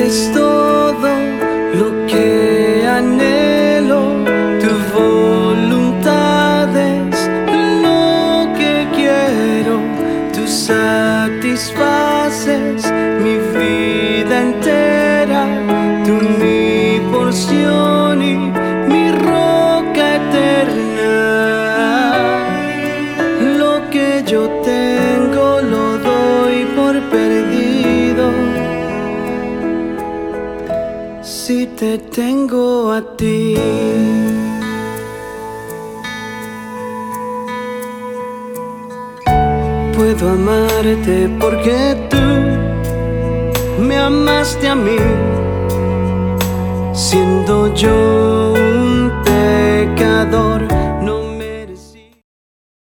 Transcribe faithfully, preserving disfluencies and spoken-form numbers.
eres todo lo que anhelo, tu voluntad es lo que quiero, tú satisfaces mi vida entera, tú mi porción y mi roca eterna. Lo que yo tengo lo doy por perdido si te tengo a ti. Puedo amarte porque tú me amaste a mí, siendo yo un pecador.